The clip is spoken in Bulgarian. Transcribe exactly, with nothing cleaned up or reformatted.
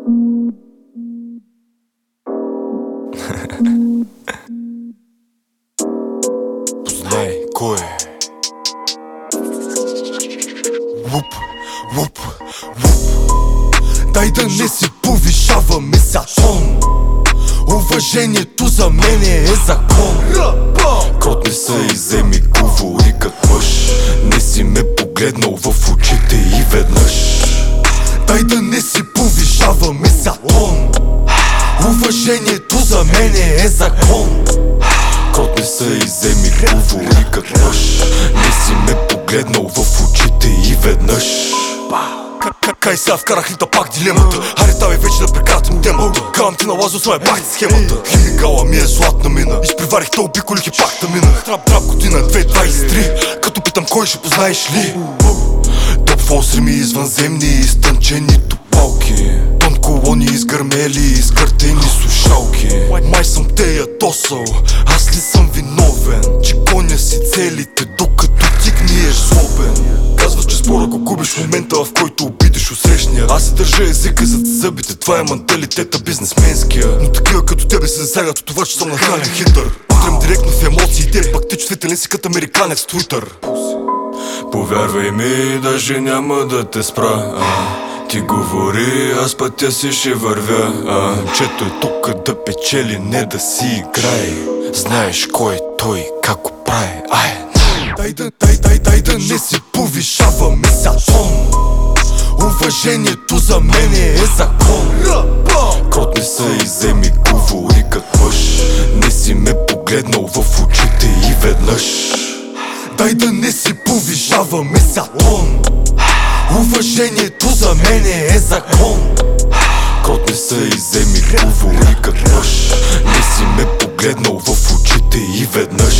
Познай кой е. Луп, луп, луп. Дай да не си повишаваме за тон. Уважението за мене е закон. Крот не са и вземи, говори като мъж. Не си ме погледнал в очите и веднъж. Дай да не си повишаваме за тон. Уважението за мене е закон. Крот не са и вземи, говори като мъж. Не си ме погледнал в очите и веднъж. Кай сега вкарах ли да пак дилемата? Хайде давай вече да прекратим темата. Кавам ти на лазо, това е бах схемата. Химикала ми е златна мина. Изпреварих те обиколих и пак та минах. Трап трап година две двайсет и три. Като питам кой ще познаеш ли? Топ фолсрими извънземни изтънчени топалки. Тон колони изгърмели изкъртени слушалки. Май съм те ядосал, аз ли съм виновен? Че гоня си целите докато ти гниеш злобен. Казваш, че спора го губиш в момента, в който обидиш усрещния. Аз се държа езика зад зъбите, това е менталитета бизнесменския. Но такива като тебе се засягат от това, че съм нахален хитър. Утрям директно в емоциите, пак ти чувствителен си като американец в Твитър. Повярвай ми, даже няма да те спра, а. Ти говори, аз пътя си ще вървя, а. Чето е тук да печели, не да си играе. Знаеш кой е той, как го прави, ай. Дай да, дай, дай, дай да не си повишаваме за тон. Уважението за мене е закон. Крот не са и вземи, говори като мъж. Не си ме погледнал в очите и веднъж. Дай да не си повишаваме за тон. Уважението за мене е закон. Крот не са и вземи, говори като мъж. Не си ме погледнал в очите и веднъж.